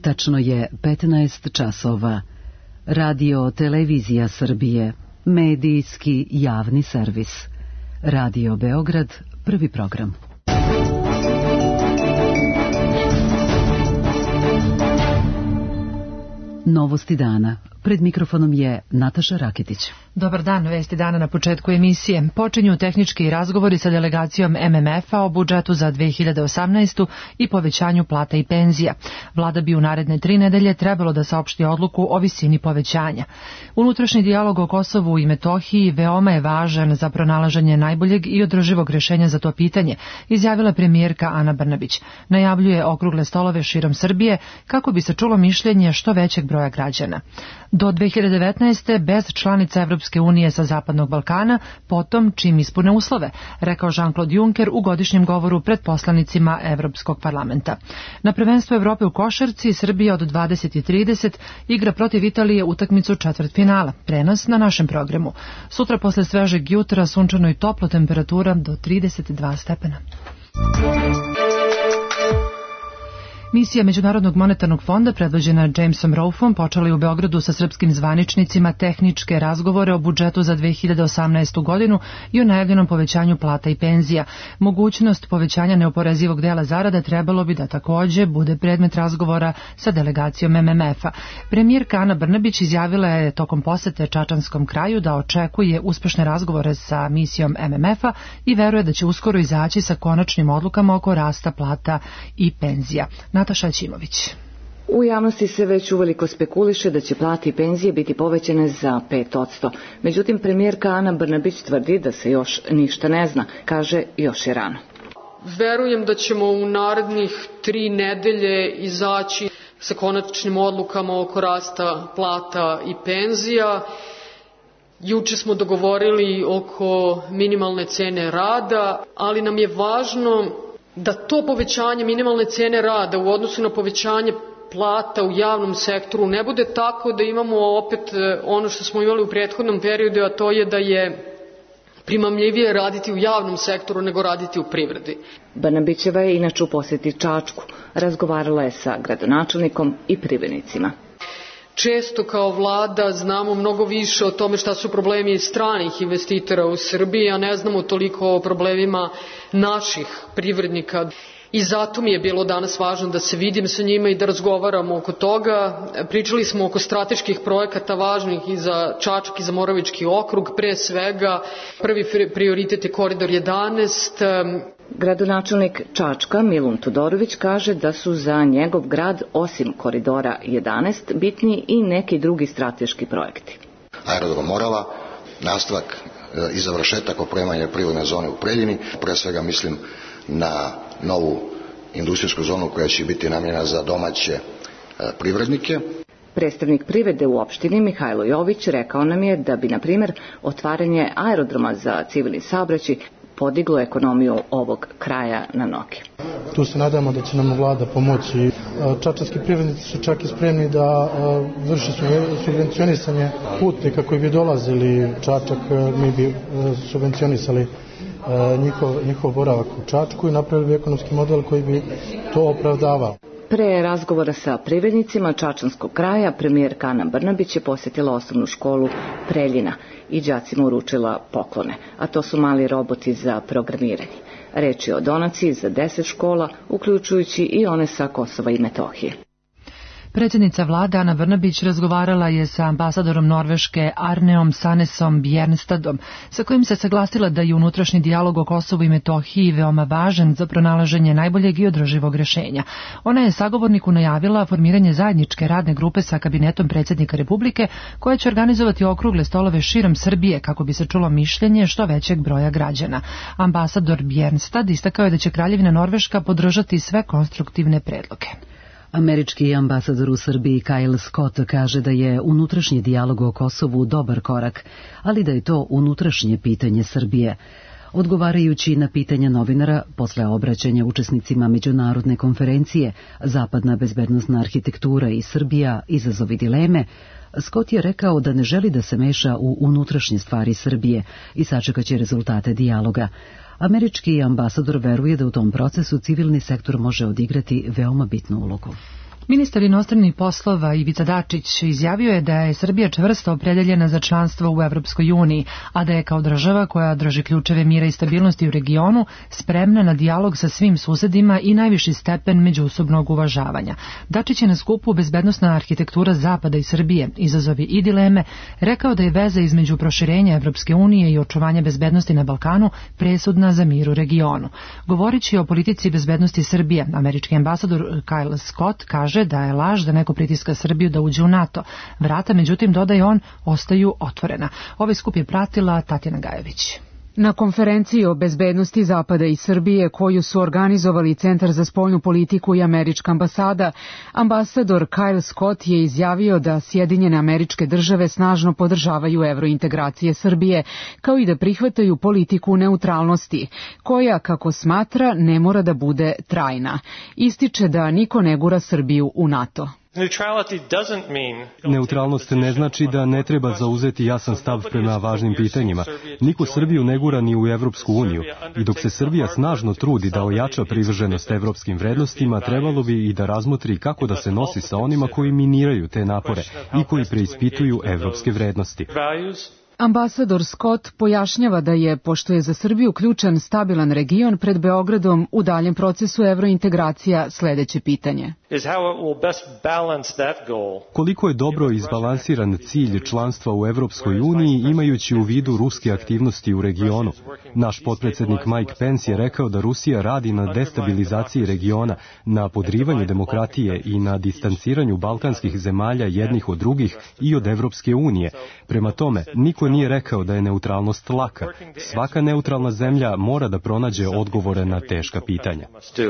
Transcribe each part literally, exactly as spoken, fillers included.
Tačno je petnaest časova. Radio Televizija Srbije, medijski javni servis. Radio Beograd, prvi program. Novosti dana. Pred mikrofonom je Nataša Raketić. Dobar dan, vesti dana na početku emisije. Počinju tehnički razgovori sa delegacijom M M F-a o budžetu za dve hiljade osamnaestu. i povećanju plata i penzija. Vlada bi u naredne tri nedelje trebalo da saopšti odluku o visini povećanja. Unutrašnji dijalog o Kosovu i Metohiji veoma je važan za pronalaženje najboljeg i održivog rešenja za to pitanje, izjavila premijerka Ana Brnabić. Najavljuje okrugle stolove širom Srbije kako bi se čulo mišljenje što većeg broja građana. Do dve hiljade devetnaeste. bez članica Evropske unije sa Zapadnog Balkana, potom čim ispune uslove, rekao Jean-Claude Juncker u godišnjem govoru pred poslanicima Evropskog parlamenta. Na prvenstvu Evrope u košarci Srbija od dvadeset i trideset igra protiv Italije utakmicu četvrtfinala. Prenos na našem programu. Sutra posle svežeg jutra sunčano i toplo, temperatura do trideset dva stepena. Misija Međunarodnog monetarnog fonda predvođena Jamesom Rolfom počela je u Beogradu sa srpskim zvaničnicima tehničke razgovore o budžetu za dve hiljade osamnaestu. godinu i o najavljenom povećanju plata i penzija. Mogućnost povećanja neoporezivog dela zarada trebalo bi da takođe bude predmet razgovora sa delegacijom M M F-a. Premijerka Ana Brnabić izjavila je tokom posete Čačanskom kraju da očekuje uspešne razgovore sa misijom M M F-a i veruje da će uskoro izaći sa konačnim odlukama oko rasta plata i penzija. Nataša Ćimović. U javnosti se već uveliko spekuliše da će plate i penzije biti povećane za pet posto. Međutim, premijerka Ana Brnabić tvrdi da se još ništa ne zna. Kaže, još je rano. Verujem da ćemo u narednih tri nedelje izaći sa konačnim odlukama oko rasta plata i penzija. Juče smo dogovorili oko minimalne cene rada, ali nam je važno da to povećanje minimalne cene rada u odnosu na povećanje plata u javnom sektoru ne bude tako da imamo opet ono što smo imali u prethodnom periodu, a to je da je primamljivije raditi u javnom sektoru nego raditi u privredi. Brnabićeva je inače u poseti Čačku. Razgovarala je sa gradonačelnikom i privrednicima. Često kao vlada znamo mnogo više o tome šta su problemi stranih investitora u Srbiji, a ne znamo toliko o problemima naših privrednika. I zato mi je bilo danas važno da se vidim sa njima i da razgovaramo oko toga. Pričali smo oko strateških projekata važnih i za Čačak i za Moravički okrug. Pre svega, prvi prioritet je Koridor jedanaest. Gradonačelnik Čačka Milun Todorović kaže da su za njegov grad osim Koridora jedanaest bitni i neki drugi strateški projekti. Aerodrom Morava, nastavak i završetak opremanja privredne zone u Preljini, pre svega mislim na novu industrijsku zonu koja će biti namijenjena za domaće privrednike. Predstavnik privrede u opštini Mihajlo Jović rekao nam je da bi, na primjer, otvaranje aerodroma za civilni saobraćaj podiglo ekonomiju ovog kraja na noge. Tu se nadamo da će nam vlada pomoći. Čačanski privrednici su čak i spremni da vrše subvencionisanje putnika koji bi dolazili u Čačak. Mi bi subvencionisali njihov, njihov boravak u Čačku i napravili bi ekonomski model koji bi to opravdavao. Pre razgovora sa privrednicima Čačanskog kraja, premijerka Ana Brnabić je posjetila osnovnu školu Preljina i đacima uručila poklone, a to su mali roboti za programiranje. Reč je o donaciji za deset škola, uključujući i one sa Kosova i Metohije. Predsjednica vlade Ana Brnabić razgovarala je sa ambasadorom Norveške Arneom Sannesom Bjernstadom, sa kojim se saglasila da je unutrašnji dijalog o Kosovu i Metohiji veoma važan za pronalaženje najboljeg i održivog rešenja. Ona je sagovorniku najavila formiranje zajedničke radne grupe sa kabinetom predsjednika Republike, koja će organizovati okrugle stolove širom Srbije kako bi se čulo mišljenje što većeg broja građana. Ambasador Bjernstad istakao je da će Kraljevina Norveška podržati sve konstruktivne predloge. Američki ambasador u Srbiji Kyle Scott kaže da je unutrašnji dijalog o Kosovu dobar korak, ali da je to unutrašnje pitanje Srbije. Odgovarajući na pitanja novinara posle obraćanja učesnicima međunarodne konferencije Zapadna bezbednosna arhitektura i Srbija, izazovi dileme, Scott je rekao da ne želi da se meša u unutrašnje stvari Srbije i sačekaće rezultate dijaloga. Američki ambasador veruje da u tom procesu civilni sektor može odigrati veoma bitnu ulogu. Ministar inostranih poslova Ivica Dačić izjavio je da je Srbija čvrsto opredeljena za članstvo u Evropskoj uniji, a da je kao država koja drži ključeve mira i stabilnosti u regionu spremna na dijalog sa svim susedima i najviši stepen međusobnog uvažavanja. Dačić je na skupu Bezbednosna arhitektura Zapada i Srbije, izazovi i dileme, rekao da je veza između proširenja Evropske unije i očuvanja bezbednosti na Balkanu presudna za mir u regionu. Govorići o politici bezbednosti Srbije, američki ambasador Kyle Scott kaže da je laž da neko pritiska Srbiju da uđe u NATO. Vrata, međutim, dodaje on, ostaju otvorena. Ovaj skup je pratila Tatjana Gajević. Na konferenciji o bezbednosti Zapada i Srbije, koju su organizovali Centar za spoljnu politiku i Američka ambasada, ambasador Kyle Scott je izjavio da Sjedinjene Američke Države snažno podržavaju evrointegracije Srbije, kao i da prihvataju politiku neutralnosti, koja, kako smatra, ne mora da bude trajna. Ističe da niko ne gura Srbiju u NATO. Neutralnost ne znači da ne treba zauzeti jasan stav prema važnim pitanjima. Niko Srbiju ne gura ni u Evropsku uniju i dok se Srbija snažno trudi da ojača privrženost evropskim vrednostima, trebalo bi i da razmotri kako da se nosi sa onima koji miniraju te napore i koji preispituju evropske vrednosti. Ambasador Scott pojašnjava da je, pošto je za Srbiju ključan stabilan region, pred Beogradom u daljem procesu evrointegracija sledeće pitanje. Koliko je dobro izbalansiran cilj članstva u Evropskoj uniji imajući u vidu ruske aktivnosti u regionu? Naš potpredsednik Mike Pence je rekao da Rusija radi na destabilizaciji regiona, na podrivanju demokratije i na distanciranju balkanskih zemalja jednih od drugih i od Evropske unije. Prema tome, niko nije rekao da je neutralnost laka. Svaka neutralna zemlja mora da pronađe odgovore na teška pitanja.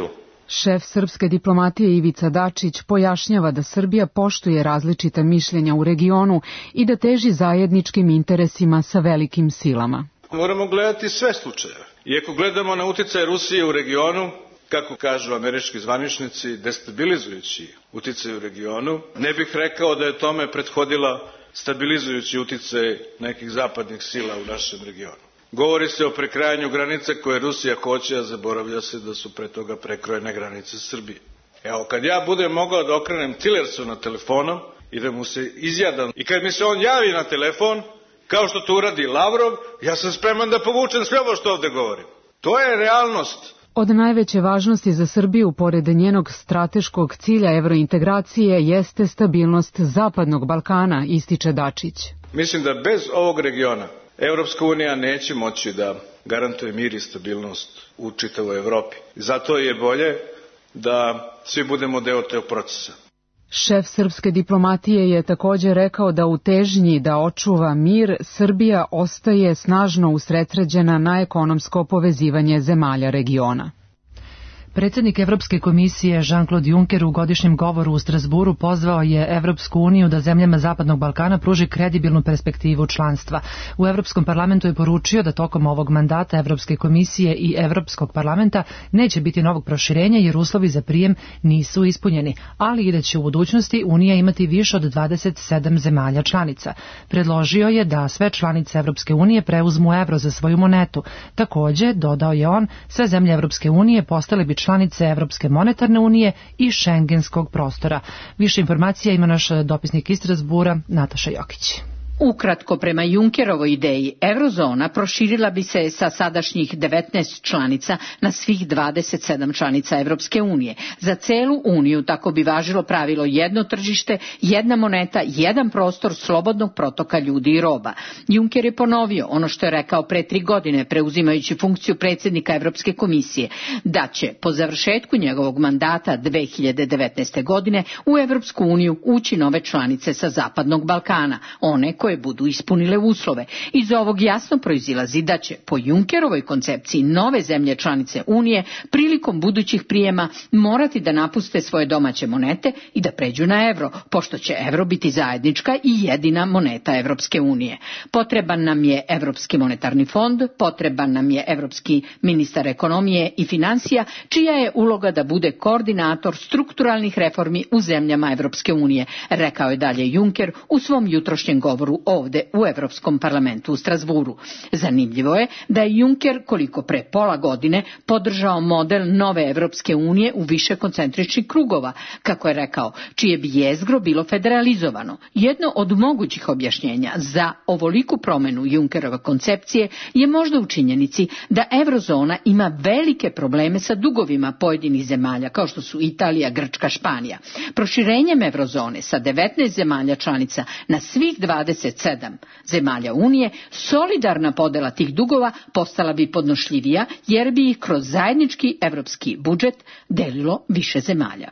Šef srpske diplomatije Ivica Dačić pojašnjava da Srbija poštuje različita mišljenja u regionu i da teži zajedničkim interesima sa velikim silama. Moramo gledati sve slučajeve. I ako gledamo na uticaj Rusije u regionu, kako kažu američki zvaničnici, destabilizujući uticaj u regionu, ne bih rekao da je tome prethodila stabilizujući uticaj nekih zapadnih sila u našem regionu. Govori se o prekrajanju granica koje Rusija hoće, a zaboravlja se da su pre toga prekrojene granice Srbije. Evo, kad ja budem mogao da okrenem Tillersu na telefonom i da mu se izjadam, i kad mi se on javi na telefon, kao što to uradi Lavrov, ja sam spreman da povučem sve ovo što ovde govorim. To je realnost. Od najveće važnosti za Srbiju, pored njenog strateškog cilja evrointegracije, jeste stabilnost Zapadnog Balkana, ističe Dačić. Mislim da bez ovog regiona Evropska unija neće moći da garantuje mir i stabilnost u čitavoj Evropi. Zato je bolje da svi budemo deo tog procesa. Šef srpske diplomatije je također rekao da u težnji da očuva mir, Srbija ostaje snažno usredsređena na ekonomsko povezivanje zemalja regiona. Predsjednik Evropske komisije Jean-Claude Juncker u godišnjem govoru u Strasburu pozvao je Evropsku uniju da zemljama Zapadnog Balkana pruži kredibilnu perspektivu članstva. U Evropskom parlamentu je poručio da tokom ovog mandata Evropske komisije i Evropskog parlamenta neće biti novog proširenja jer uslovi za prijem nisu ispunjeni, ali i da će u budućnosti Unija imati više od dvadeset sedam zemalja članica. Predložio je da sve članice Evropske unije preuzmu evro za svoju monetu. Također, dodao je on, sve zemlje Evropske unije postale bi članice Evropske monetarne unije i šengenskog prostora. Više informacija ima naš dopisnik iz Strasbura, Nataša Jokić. Ukratko, prema Junckerovoj ideji, eurozona proširila bi se sa sadašnjih devetnaest članica na svih dvadeset sedam članica Evropske unije. Za celu uniju tako bi važilo pravilo jedno tržište, jedna moneta, jedan prostor slobodnog protoka ljudi i roba. Juncker je ponovio ono što je rekao pre tri godine, preuzimajući funkciju predsjednika Evropske komisije, da će po završetku njegovog mandata dve hiljade devetnaeste. godine u Evropsku uniju ući nove članice sa Zapadnog Balkana, one koje budu ispunile uslove. Iz ovog jasno proizilazi da će po Junckerovoj koncepciji nove zemlje članice Unije prilikom budućih prijema morati da napuste svoje domaće monete i da pređu na evro, pošto će evro biti zajednička i jedina moneta Evropske unije. Potreban nam je Evropski monetarni fond, potreban nam je Evropski ministar ekonomije i financija, čija je uloga da bude koordinator strukturalnih reformi u zemljama Evropske unije, rekao je dalje Juncker u svom jutrošnjem govoru proceduru ovde u Evropskom parlamentu u Strazburu. Zanimljivo je da je Juncker koliko pre pola godine podržao model nove Evropske unije u više koncentričnih krugova, kako je rekao, čije bi jezgro bilo federalizovano. Jedno od mogućih objašnjenja za ovoliku promenu Junckerove koncepcije je možda u činjenici da eurozona ima velike probleme sa dugovima pojedinih zemalja kao što su Italija, Grčka, Španija. Proširenjem eurozone sa devetnaest zemalja članica na svih dvadeset sedam zemalja Unije, solidarna podela tih dugova postala bi podnošljivija jer bi ih kroz zajednički evropski budžet delilo više zemalja.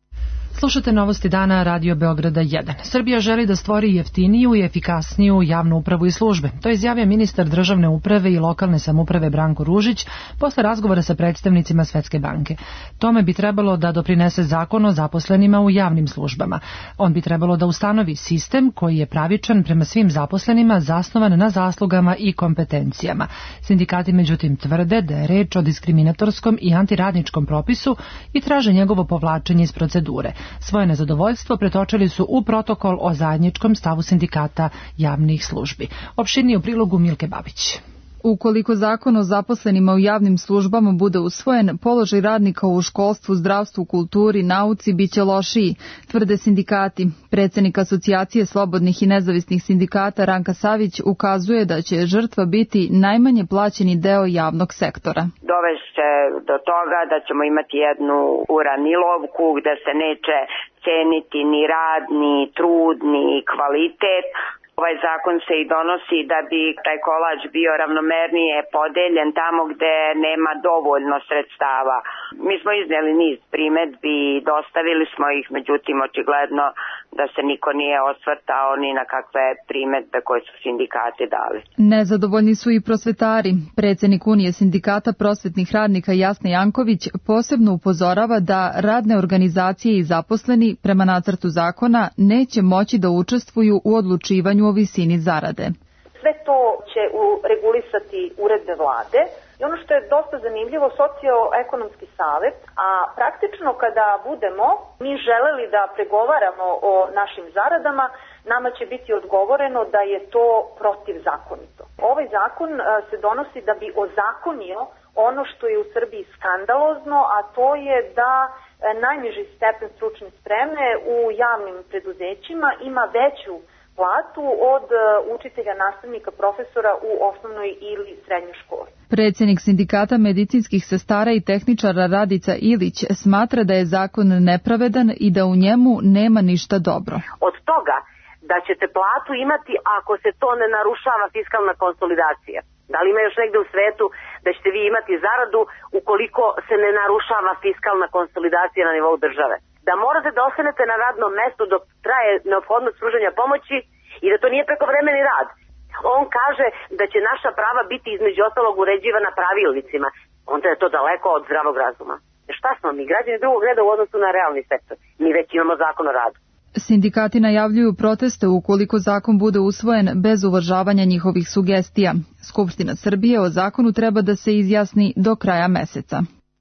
Slušate Novosti dana Radio Beograda jedan. Srbija želi da stvori jeftiniju i efikasniju javnu upravu i službe. To je izjavio ministar državne uprave i lokalne samouprave Branko Ružić posle razgovora sa predstavnicima Svetske banke. Tome bi trebalo da doprinese zakon o zaposlenima u javnim službama. On bi trebalo da ustanovi sistem koji je pravičan prema svim zaposlenima, zasnovan na zaslugama i kompetencijama. Sindikati međutim tvrde da je reč o diskriminatorskom i antiradničkom propisu i traže njegovo povlačenje iz procedure. Svoje nezadovoljstvo pretočili su u protokol o zajedničkom stavu sindikata javnih službi. Opširnije u prilogu Milke Babić. Ukoliko zakon o zaposlenima u javnim službama bude usvojen, položaj radnika u školstvu, zdravstvu, kulturi, nauci biće lošiji, tvrde sindikati. Predsednik Asocijacije slobodnih i nezavisnih sindikata Ranka Savić ukazuje da će žrtva biti najmanje plaćeni deo javnog sektora. Dovešće do toga da ćemo imati jednu uranilovku gde se neće ceniti ni rad, ni trud, ni kvalitet. Ovaj zakon se i donosi da bi taj kolač bio ravnomernije podeljen tamo gde nema dovoljno sredstava. Mi smo izneli niz primedbi, dostavili smo ih, međutim očigledno da se niko nije osvrtao ni na kakve primedbe koje su sindikati dali. Nezadovoljni su i prosvetari. Predsednik Unije sindikata prosvetnih radnika Jasna Janković posebno upozorava da radne organizacije i zaposleni prema nacrtu zakona neće moći da učestvuju u odlučivanju o visini zarade. Sve to će regulisati uredbe vlade i ono što je dosta zanimljivo, socioekonomski savet, a praktično kada budemo mi želeli da pregovaramo o našim zaradama, nama će biti odgovoreno da je to protivzakonito. Ovaj zakon se donosi da bi ozakonio ono što je u Srbiji skandalozno, a to je da najniži stepen stručne spreme u javnim preduzećima ima veću platu od učitelja, nastavnika, profesora u osnovnoj ili srednjoj školi. Predsednik sindikata medicinskih sestara i tehničara Radica Ilić smatra da je zakon nepravedan i da u njemu nema ništa dobro. Od toga da ćete platu imati ako se to ne narušava fiskalna konsolidacija. Da li ima još negde u svetu da ćete vi imati zaradu ukoliko se ne narušava fiskalna konsolidacija na nivou države? Da morate da ostanete na radnom mestu dok traje neophodnost pružanja pomoći i da to nije prekovremeni rad. On kaže da će naša prava biti između ostalog uređivana pravilnicima. Onda je to daleko od zdravog razuma. Šta smo mi, građani drugog reda u odnosu na realni sektor? Mi već imamo zakon o radu. Sindikati najavljuju proteste ukoliko zakon bude usvojen bez uvažavanja njihovih sugestija. Skupština Srbije o zakonu treba da se izjasni do kraja meseca.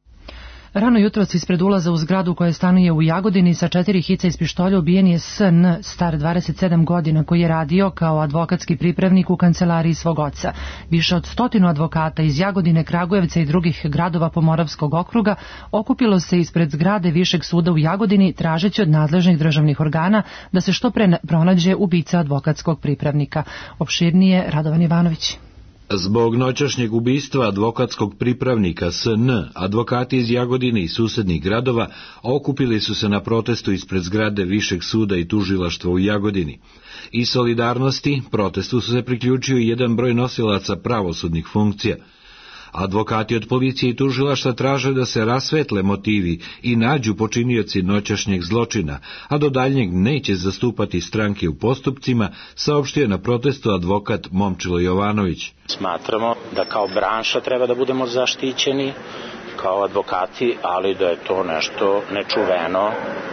Rano jutros ispred ulaza u zgradu koja stanuje u Jagodini sa četiri hica iz pištolja ubijen je S N, star dvadeset sedam godina, koji je radio kao advokatski pripravnik u kancelariji svog oca. Više od stotinu advokata iz Jagodine, Kragujevca i drugih gradova Pomoravskog okruga okupilo se ispred zgrade Višeg suda u Jagodini tražeći od nadležnih državnih organa da se što pre pronađe ubica advokatskog pripravnika. Opširnije Radovan Ivanović. Zbog noćašnjeg ubistva advokatskog pripravnika S N, advokati iz Jagodine i susednih gradova okupili su se na protestu ispred zgrade Višeg suda i tužilaštva u Jagodini. Iz solidarnosti protestu su se priključio i jedan broj nosilaca pravosudnih funkcija. Advokati od policije i tužilaštva traže da se rasvetle motivi i nađu počinioci noćašnjeg zločina, a do daljnjeg neće zastupati stranke u postupcima, saopštio na protestu advokat Momčilo Jovanović. Smatramo da kao branša treba da budemo zaštićeni kao advokati, ali da je to nešto nečuveno,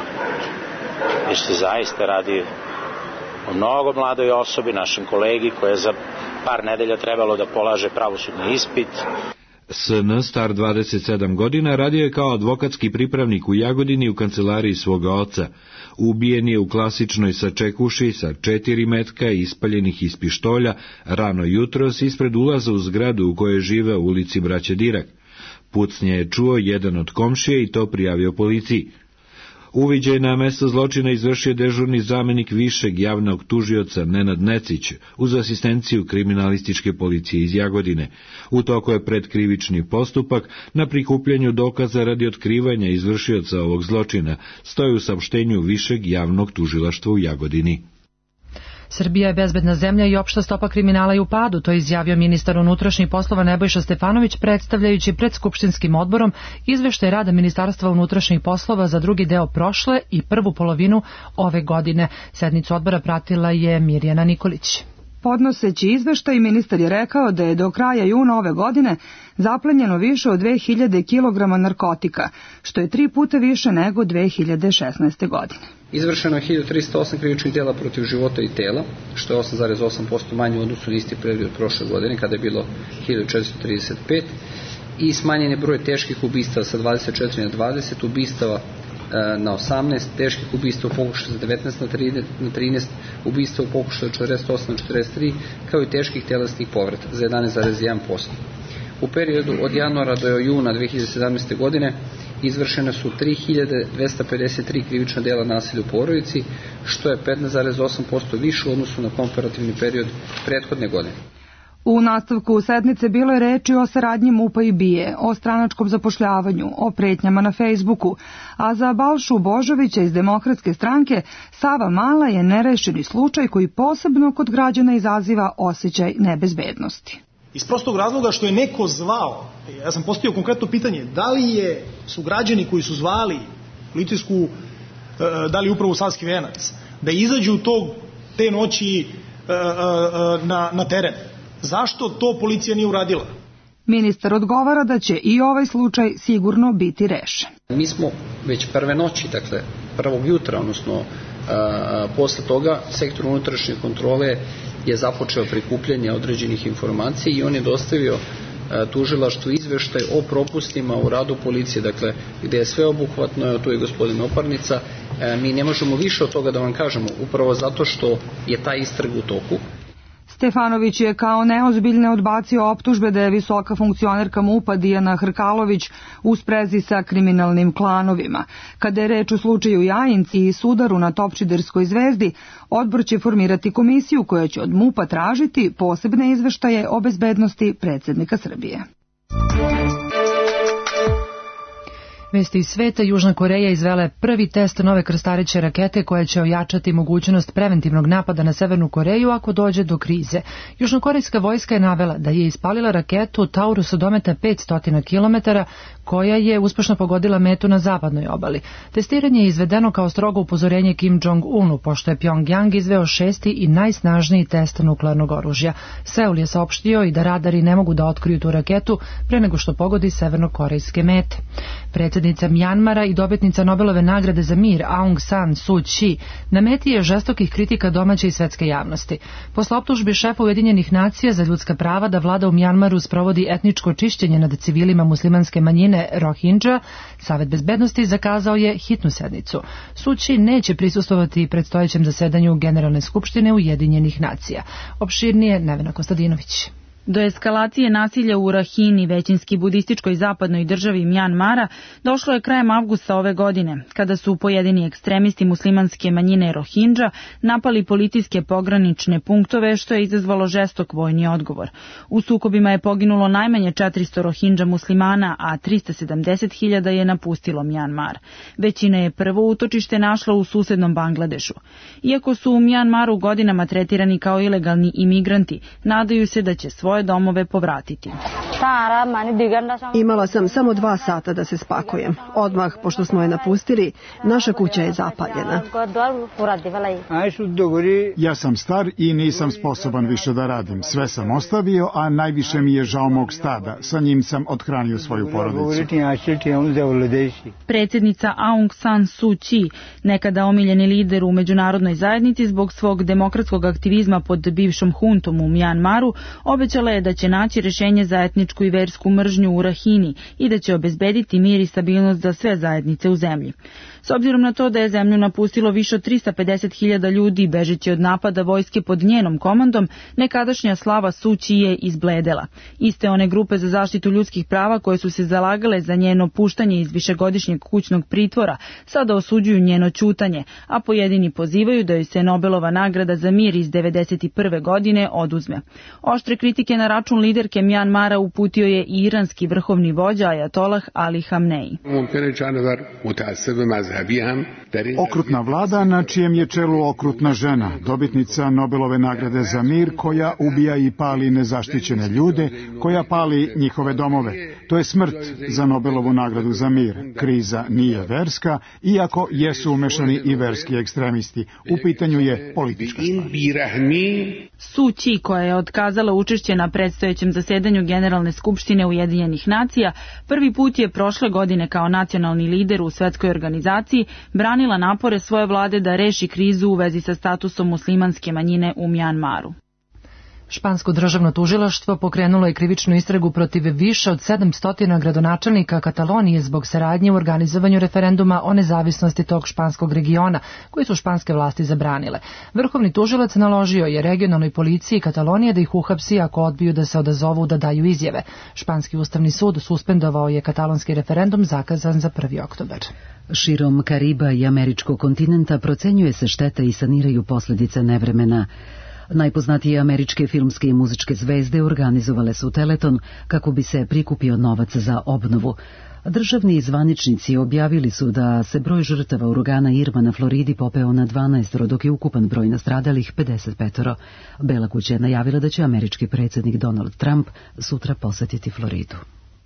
jer se zaista radi o mnogo mladoj osobi, našem kolegi, koja je za par nedelja trebalo da polaže pravosudni ispit. S N, star dvadeset sedam godina, radio je kao advokatski pripravnik u Jagodini u kancelariji svoga oca. Ubijen je u klasičnoj sačekuši sa četiri metka ispaljenih iz pištolja rano jutros ispred ulaza u zgradu u kojoj žive u ulici Braće Dirak. Pucnje je čuo jedan od komšije i to prijavio policiji. Uviđaj na mesto zločina izvršio dežurni zamenik višeg javnog tužioca Nenad Necić uz asistenciju kriminalističke policije iz Jagodine. U toku je predkrivični postupak na prikupljanju dokaza radi otkrivanja izvršioca ovog zločina, stoji u saopštenju višeg javnog tužilaštva u Jagodini. Srbija je bezbedna zemlja i opšta stopa kriminala je u padu, to je izjavio ministar unutrašnjih poslova Nebojša Stefanović predstavljajući pred Skupštinskim odborom izveštaj rada Ministarstva unutrašnjih poslova za drugi deo prošle i prvu polovinu ove godine. Sednicu odbora pratila je Mirjana Nikolić. Podnoseći izveštaj, ministar je rekao da je do kraja juna ove godine zaplenjeno više od dve hiljade kilograma narkotika, što je tri puta više nego dve hiljade šesnaeste. godine. Izvršeno je hiljadu trista osam krivičnih dela protiv života i tela, što je osam zarez osam posto manje u odnosu na isti period prošle godine, kada je bilo hiljadu četiristo trideset pet, i smanjen je broj teških ubistava sa dvadeset četiri na dvadeset, ubistava na osamnaest, teških ubistva u pokušaju sa devetnaest na trinaest, ubistva u pokušaju četrdeset osam na četrdeset tri, kao i teških telesnih povreda za jedanaest zarez jedan posto. U periodu od januara do juna dve hiljade sedamnaeste. godine izvršene su tri hiljade dvesta pedeset tri krivična dela nasilja u porodici, što je petnaest zarez osam posto više u odnosu na komparativni period prethodne godine. U nastavku sednice bilo je reči o saradnji MUP-a i B I E, o stranačkom zapošljavanju, o pretnjama na Fejsbuku, a za Balšu Božovića iz Demokratske stranke Sava Mala je nerešeni slučaj koji posebno kod građana izaziva osjećaj nebezbednosti. Iz prostog razloga što je neko zvao, ja sam postavio konkretno pitanje, da li je, su građani koji su zvali policijsku, da li upravo Savski Venac, da izađu tog, te noći na, na teren. Zašto to policija nije uradila? Ministar odgovara da će i ovaj slučaj sigurno biti rešen. Mi smo već prve noći, dakle prvog jutra, odnosno a, posle toga, sektor unutrašnje kontrole je započeo prikupljanje određenih informacija i on je dostavio a, tužilaštvu izveštaj o propustima u radu policije, dakle gde je sve obuhvatno, tu je gospodin Oparnica, a, mi ne možemo više od toga da vam kažemo, upravo zato što je ta istraga u toku. Stefanović je kao neozbiljne odbacio optužbe da je visoka funkcionerka MUP-a Dijana Hrkalović u sprezi sa kriminalnim klanovima. Kada je reč o slučaju Jajinci i sudaru na Topčiderskoj Zvezdi, odbor će formirati komisiju koja će od MUP-a tražiti posebne izveštaje o bezbednosti predsjednika Srbije. Vesti iz sveta, Južna Koreja izvela je prvi test nove krstareće rakete koja će ojačati mogućnost preventivnog napada na Severnu Koreju ako dođe do krize. Južnokorejska vojska je navela da je ispalila raketu Taurus od dometa petsto kilometara koja je uspešno pogodila metu na zapadnoj obali. Testiranje je izvedeno kao strogo upozorenje Kim Jong-unu, pošto je Pjongjang izveo šesti i najsnažniji test nuklearnog oružja. Seul je saopštio i da radari ne mogu da otkriju tu raketu pre nego što pogodi severnokorejske mete. Predsjednica Mjanmara i dobitnica Nobelove nagrade za mir Aung San Suu Kyi na meti je žestokih kritika domaće i svetske javnosti. Posle optužbi šefa Ujedinjenih nacija za ljudska prava da vlada u Mjanmaru sprovodi etničko čišćenje nad civilima muslimanske manjine Rohingya, Savet bezbednosti zakazao je hitnu sednicu. Suu Kyi neće prisustvovati predstojećem zasedanju Generalne skupštine Ujedinjenih nacija. Opširnije Nevena Kostadinović. Do eskalacije nasilja u Rahini, većinski budističkoj zapadnoj državi Mjanmara, došlo je krajem avgusta ove godine, kada su pojedini ekstremisti muslimanske manjine Rohingya napali policijske pogranične punktove, što je izazvalo žestok vojni odgovor. U sukobima je poginulo najmanje četiristo Rohingya muslimana, a trista sedamdeset hiljada je napustilo Mjanmar. Većina je prvo utočište našla u susednom Bangladešu. Iako su u Mjanmaru godinama tretirani kao ilegalni imigranti, nadaju se da će svoje domove povratiti. Imala sam samo dva sata da se spakujem. Odmah, pošto smo je napustili, naša kuća je zapaljena. Ja sam star i nisam sposoban više da radim. Sve sam ostavio, a najviše mi je žao mog stada. Sa njim sam othranio svoju porodicu. Predsjednica Aung San Suu Kyi, nekada omiljeni lider u međunarodnoj zajednici zbog svog demokratskog aktivizma pod bivšom huntom u Mjanmaru, obećala obećala je da će naći rešenje za etničku i versku mržnju u Rahini i da će obezbediti mir i stabilnost za sve zajednice u zemlji. S obzirom na to da je zemlju napustilo više od trista pedeset hiljada ljudi bežeći od napada vojske pod njenom komandom, nekadašnja slava Suu Kyi je izbledela. Iste one grupe za zaštitu ljudskih prava koje su se zalagale za njeno puštanje iz višegodišnjeg kućnog pritvora sada osuđuju njeno ćutanje, a pojedini pozivaju da joj se Nobelova nagrada za mir iz devedeset prve godine oduzme. Oštre kritike na račun liderke Mjanmara uputio je i iranski vrhovni vođa Ajatolah Ali Hamneji. Okrutna vlada na čijem je čelu okrutna žena, dobitnica Nobelove nagrade za mir, koja ubija i pali nezaštićene ljude, koja pali njihove domove. To je smrt za Nobelovu nagradu za mir. Kriza nije verska, iako jesu umešani i verski ekstremisti. U pitanju je politička stvar. Suu Kyi, koja je otkazala učešće na predstojećem zasedanju Generalne skupštine Ujedinjenih nacija, prvi put je prošle godine kao nacionalni lider u svetskoj organizaciji branila napore svoje vlade da reši krizu u vezi sa statusom muslimanske manjine u Mjanmaru. Špansko državno tužilaštvo pokrenulo je krivičnu istragu protiv više od sedamsto gradonačelnika Katalonije zbog saradnje u organizovanju referenduma o nezavisnosti tog španskog regiona, koji su španske vlasti zabranile. Vrhovni tužilac naložio je regionalnoj policiji Katalonije da ih uhapsi ako odbiju da se odazovu da daju izjave. Španski ustavni sud suspendovao je katalonski referendum zakazan za prvi oktobar. Širom Kariba i američkog kontinenta procenjuje se šteta i saniraju posljedice nevremena. Najpoznatije američke filmske i muzičke zvezde organizovale su Teleton kako bi se prikupio novac za obnovu. Državni zvaničnici objavili su da se broj žrtava uragana Irma na Floridi popeo na dvanaest, dok je ukupan broj nastradalih pedeset pet. Bela kuća je najavila da će američki predsjednik Donald Trump sutra posetiti Floridu.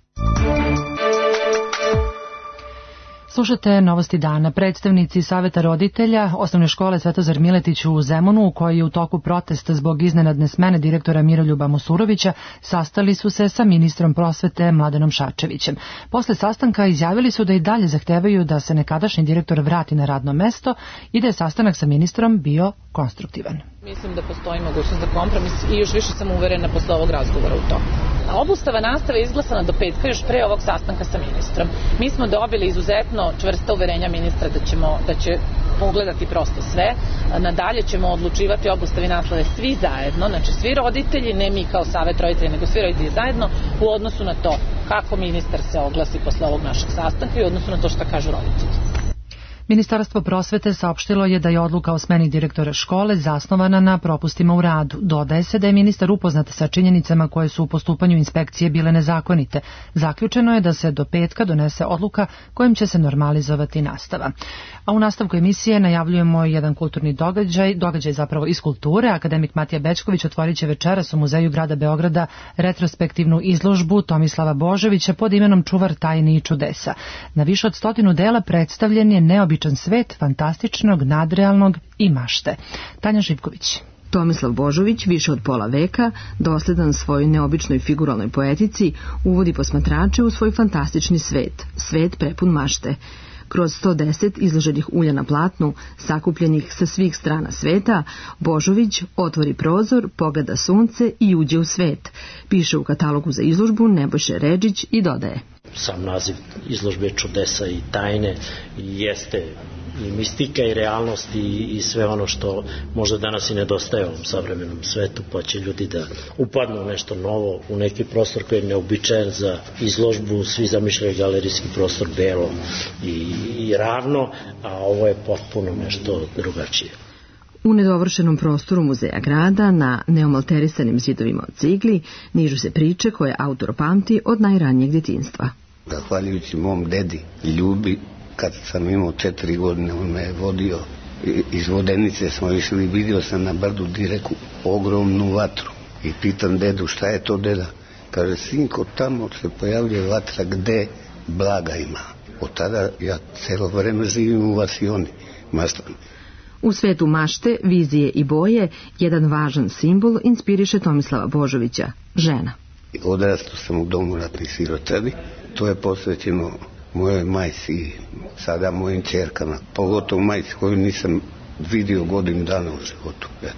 Slušate Novosti dana. Predstavnici Saveta roditelja Osnovne škole Svetozar Miletić u Zemunu, u kojoj je u toku protesta zbog iznenadne smene direktora Miroljuba Mosurovića, sastali su se sa ministrom prosvete Mladenom Šarčevićem. Posle sastanka izjavili su da i dalje zahtevaju da se nekadašnji direktor vrati na radno mesto i da je sastanak sa ministrom bio konstruktivan. Mislim da postoji mogućnost za kompromis i još više sam uverena posle ovog razgovora u to. Obustava nastave je izglasana do petka još pre ovog sastanka sa ministrom. Mi smo dobili izuzetno čvrsta uverenja ministra da ćemo da će pogledati prosto sve. Nadalje ćemo odlučivati o obustavi nastave svi zajedno, znači svi roditelji, ne mi kao Savet roditelja, nego svi roditelji zajedno u odnosu na to kako ministar se oglasi posle ovog našeg sastanka i u odnosu na to šta kažu roditelji. Ministarstvo prosvete saopštilo je da je odluka o smeni direktora škole zasnovana na propustima u radu. Dodaje se da je ministar upoznat sa činjenicama koje su u postupanju inspekcije bile nezakonite. Zaključeno je da se do petka donese odluka kojim će se normalizovati nastava. A u nastavku emisije najavljujemo jedan kulturni događaj, događaj zapravo iz kulture. Akademik Matija Bećković otvorit će večeras u Muzeju grada Beograda retrospektivnu izložbu Tomislava Božovića pod imenom Čuvar tajni i čudesa. Na više od stotinu dela predstavljen je neobičan svet fantastičnog, nadrealnog i mašte. Tanja Živković. Tomislav Božović, više od pola veka, dosledan svojoj neobičnoj figuralnoj poetici, uvodi posmatrače u svoj fantastični svet, svet prepun mašte. Kroz sto deset izloženih ulja na platnu, sakupljenih sa svih strana sveta, Božović otvori prozor, pogleda sunce i uđe u svet. Piše u katalogu za izložbu Nebojša Redžić i dodaje. Sam naziv izložbe Čudesa i tajne jeste i mistika i realnost i, i sve ono što možda danas i nedostaje ovom savremenom svetu, pa će ljudi da upadnu u nešto novo, u neki prostor koji je neobičajen za izložbu. Svi zamišljaju galerijski prostor belo i, i ravno, a ovo je potpuno nešto drugačije. U nedovršenom prostoru Muzeja grada, na neomalterisanim zidovima od cigli, nižu se priče koje autor pamti od najranijeg djetinjstva. Zahvaljujući mom dedi Ljubi, kad sam imao četiri godine, on me je vodio iz Vodenice, smo išli, vidio sam na brdu Direku ogromnu vatru i pitam dedu šta je to, deda? Kaže, sinko, tamo se pojavljuje vatra gde blaga ima. Od tada ja celo vreme živim u Vasioni, maštani. U svetu mašte, vizije i boje, jedan važan simbol inspiriše Tomislava Božovića, žena. Odrastao sam u domu ratnih sirotadi, to je posvećeno mojoj majci i sada mojim ćerkama, pogotovo majci koju nisam vidio godinu dana u životu. Eto,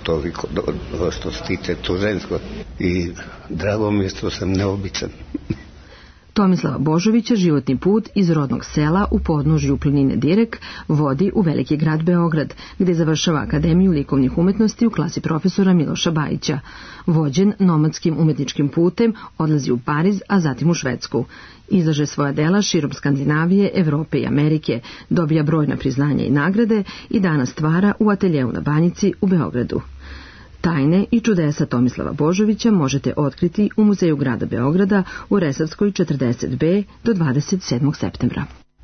toliko do, što se tiče to žensko i drago mi je što sam neobičan. Tomislava Božovića životni put iz rodnog sela u podnožju planine Direk vodi u veliki grad Beograd, gde završava Akademiju likovnih umetnosti u klasi profesora Miloša Bajića. Vođen nomadskim umetničkim putem odlazi u Pariz, a zatim u Švedsku. Izlaže svoja dela širom Skandinavije, Evrope i Amerike, dobija brojna priznanja i nagrade i danas stvara u ateljeu na Banjici u Beogradu. Tajne i čudesa Tomislava Božovića možete otkriti u Muzeju grada Beograda u Resavskoj četrdeset B do dvadeset sedmog septembra.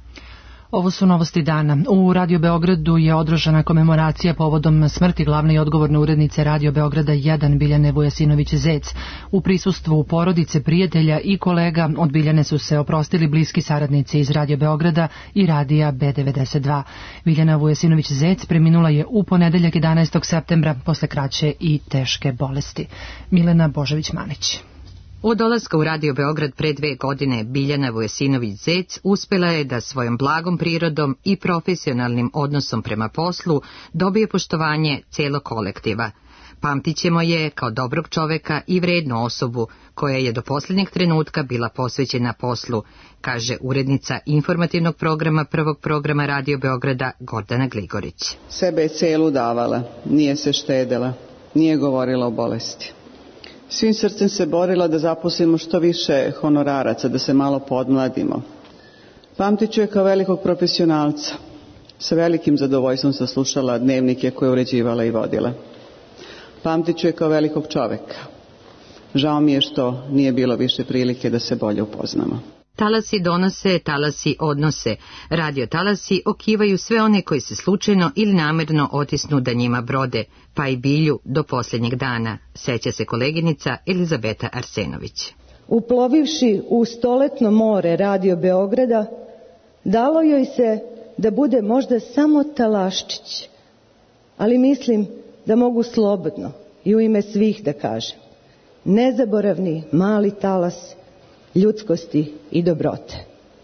Ovo su novosti dana. U Radio Beogradu je održana komemoracija povodom smrti glavne i odgovorne urednice Radio Beograda jedan Biljane Vujasinović-Zec. U prisustvu porodice, prijatelja i kolega od Biljane su se oprostili bliski saradnici iz Radio Beograda i radija B devedeset dva. Biljana Vujasinović-Zec preminula je u ponedeljak jedanaestog septembra posle kraće i teške bolesti. Milena Božović-Manić. Od dolaska u Radio Beograd pre dve godine Biljana Vujasinović-Zec uspela je da svojom blagom prirodom i profesionalnim odnosom prema poslu dobije poštovanje celog kolektiva. Pamtićemo je kao dobrog čoveka i vrednu osobu koja je do posljednjeg trenutka bila posvećena poslu, kaže urednica informativnog programa prvog programa Radio Beograda Gordana Gligorić. Sebe je celu davala, nije se štedela, nije govorila o bolesti. Svim srcem se borila da zaposlimo što više honoraraca, da se malo podmladimo. Pamtiću je kao velikog profesionalca. Sa velikim zadovoljstvom sam slušala dnevnike koje uređivala i vodila. Pamtiću je kao velikog čoveka. Žao mi je što nije bilo više prilike da se bolje upoznamo. Talasi donose, talasi odnose. Radio talasi okivaju sve one koji se slučajno ili namerno otisnu da njima brode, pa i Bilju do posljednjeg dana, seća se koleginica Elizabeta Arsenović. Uplovivši u stoletno more Radio Beograda, dalo joj se da bude možda samo talaščić, ali mislim da mogu slobodno i u ime svih da kažem. Nezaboravni mali talas ljudskosti i dobrote.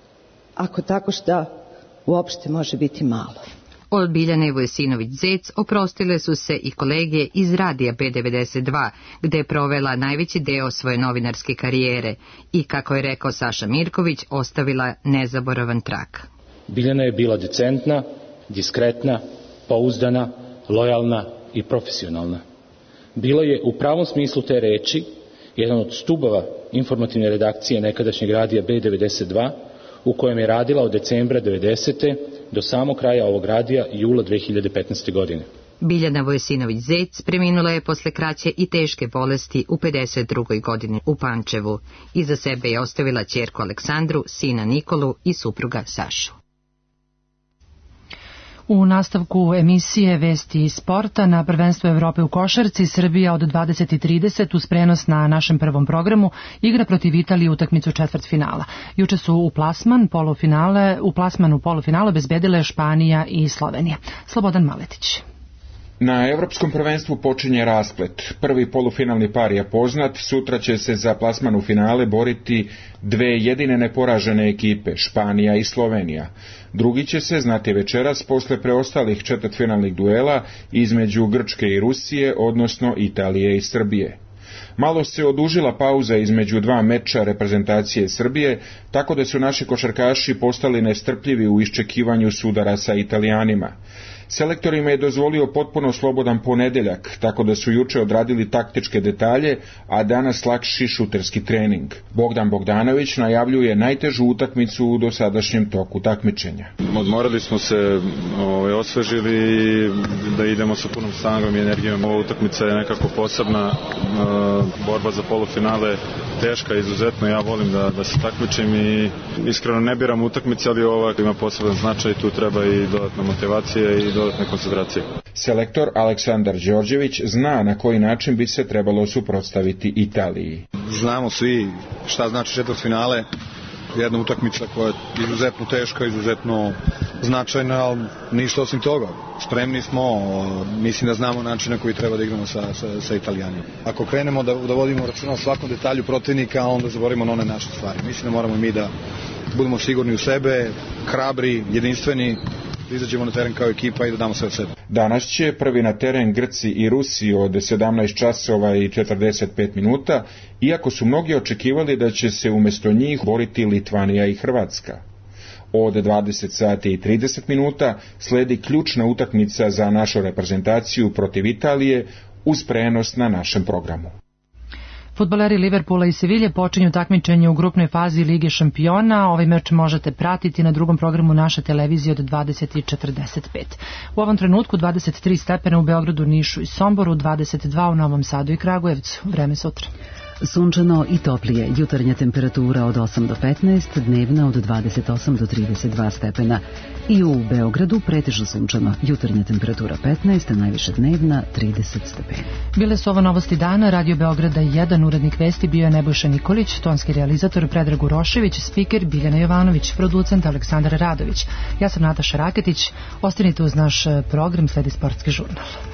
Ako tako šta uopšte može biti malo. Od Biljane Vujasinović-Zec oprostile su se i kolege iz radija B devedeset dva, gde je provela najveći deo svoje novinarske karijere i, kako je rekao Saša Mirković, ostavila nezaboravan trag. Biljana je bila decentna, diskretna, pouzdana, lojalna i profesionalna. Bila je u pravom smislu te reči jedan od stubova informativne redakcije nekadašnjeg radija B devedeset dva, u kojem je radila od decembra devedesete do samog kraja ovog radija jula dve hiljade petnaeste. godine. Biljana Vujasinović-Zec preminula je posle kraće i teške bolesti u pedeset drugoj godini u Pančevu. Iza sebe je ostavila ćerku Aleksandru, sina Nikolu i supruga Sašu. U nastavku emisije Vesti iz sporta na prvenstvu Evrope u košarci Srbija od dvadeset i trideset uz prenos na našem prvom programu igra protiv Italije utakmicu četvrtfinala. Juče su u plasman polufinale, u plasmanu polufinala bezbedile Španija i Slovenija. Slobodan Maletić. Na Evropskom prvenstvu počinje rasplet. Prvi polufinalni par je poznat, sutra će se za plasman u finale boriti dve jedine neporažene ekipe, Španija i Slovenija. Drugi će se znati večeras posle preostalih četvrtfinalnih duela između Grčke i Rusije, odnosno Italije i Srbije. Malo se odužila pauza između dva meča reprezentacije Srbije, tako da su naši košarkaši postali nestrpljivi u iščekivanju sudara sa Italijanima. Selektorima je dozvolio potpuno slobodan ponedeljak, tako da su juče odradili taktičke detalje, a danas lakši šuterski trening. Bogdan Bogdanović najavljuje najtežu utakmicu u dosadašnjem toku takmičenja. Odmorili smo se, ovaj, osvežili i da idemo sa punom snagom i energijom. Ova utakmica je nekako posebna, e, borba za polufinale teška, izuzetno. Ja volim da, da se takmičim i iskreno ne biram utakmice, ali ova ima poseban značaj, tu treba i dodatna motivacija i dodatne koncentracije. Selektor Aleksandar Đorđević zna na koji način bi se trebalo suprotstaviti Italiji. Znamo svi šta znači četvrtfinale, jedna utakmica koja je izuzetno teška, izuzetno značajna, ali ništa osim toga. Spremni smo, mislim da znamo način na koji treba da igramo sa, sa, sa Italijanima. Ako krenemo da, da vodimo računa o svakom detalju protivnika, onda zaboravimo na one naše stvari. Mislim da moramo mi da budemo sigurni u sebe, hrabri, jedinstveni da izađemo na teren kao ekipa i da damo sve od sebe. Danas će prvi na teren Grci i Rusi od sedamnaest časova i četrdeset pet minuta, iako su mnogi očekivali da će se umjesto njih boriti Litvanija i Hrvatska. Od dvadeset sati i trideset minuta sledi ključna utakmica za našu reprezentaciju protiv Italije uz prenos na našem programu. Fudbaleri Liverpoola i Sevilje počinju takmičenje u grupnoj fazi Lige šampiona. Ovaj meč možete pratiti na drugom programu naše televizije od dvadeset i četrdeset pet. U ovom trenutku dvadeset tri stepena u Beogradu, Nišu i Somboru, dvadeset dva u Novom Sadu i Kragujevcu. Vreme sutra. Sunčano i toplije, jutarnja temperatura od osam do petnaest, dnevna od dvadeset osam do trideset dva stepena. I u Beogradu pretežno sunčano, jutarnja temperatura petnaest, a najviše dnevna trideset stepena. Bile su ovo novosti dana, Radio Beograda jedan, urednik vesti bio je Nebojša Nikolić, tonski realizator Predrag Urošević, spiker Biljana Jovanović, producent Aleksandar Radović. Ja sam Nataša Raketić, ostanite uz naš program, sledi sportski žurnal.